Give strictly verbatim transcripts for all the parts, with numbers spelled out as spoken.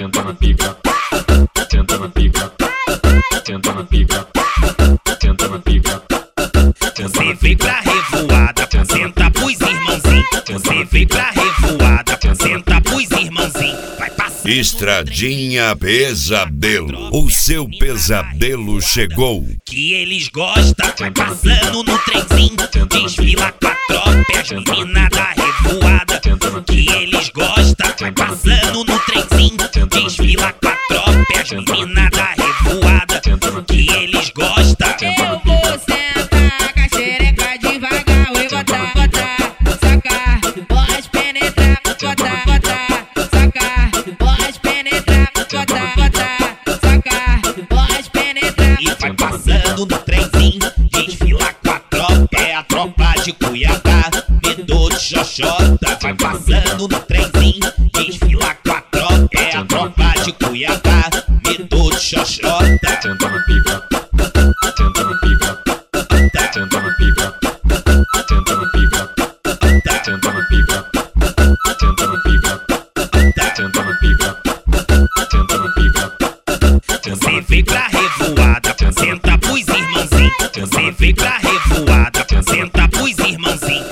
senta na pica, senta na pica, senta na pica, senta na pica. Você veio pra revoada, senta pros irmãozinhos. Você veio pra revoada, senta pros irmãozinhos. Vai passar. Estradinha Pesadelo, o seu pesadelo chegou. Que eles gostam, vai passando no trenzinho, desfila com a tropa, as meninas da revoada. Que eles gostam, vai passando no trenzinho, desfila com a tropa, as meninas da revoada. Que eles gostam. Eu vou sentar com a xereca devagar, oi, botar, botar, sacar, pode penetrar, botar, botar, sacar, pode penetrar, botar, botar, sacar, pode penetrar. E vai passando no trenzinho, desfila com a tropa, é a tropa de Cuiabá, medo de xoxota. Vai passando no trenzinho, desfila com a tropa, é a tropa de Cuiabá, medo de xoxota. Senta na pica, senta na pica, senta na pica, senta na pica, senta na pica, senta na pica, senta na pica, senta na pica. Você veio pra revoada, senta pros irmãozinhos. Você veio pra revoada, senta pros irmãozinhos.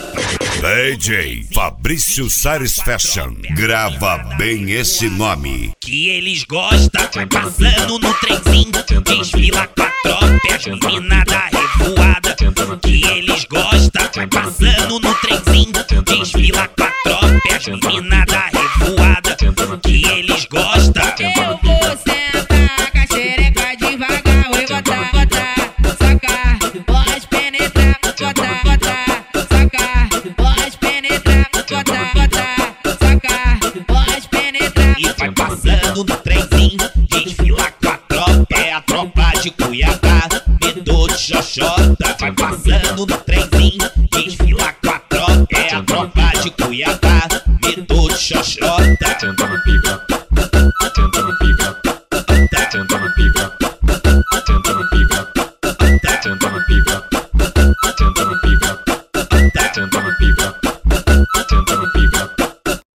D J Fabrício Sares Fashion, grava bem esse nome. Que eles gostam, vai passando no trenzinho, desfila com a tropa, as meninas da revoada. Que eles gostam, vai passando no trenzinho, desfila com a tropa, as meninas da revoada. Que eles gostam. Eu vou sentar com a xereca devagar, oi, botar, botar, sacar, pode penetrar, botar, botar, sacar, pode penetrar, botar, botar, sacar, pode penetrar. E vai passando no trenzinho, desfila com a tropa, é a tropa de Cuiabá, medo de xoxota. Vai passando no trenzinho, desfila com a tropa, é a tropa de Cuiabá, medo de xoxota. Senta na pica, senta na pica,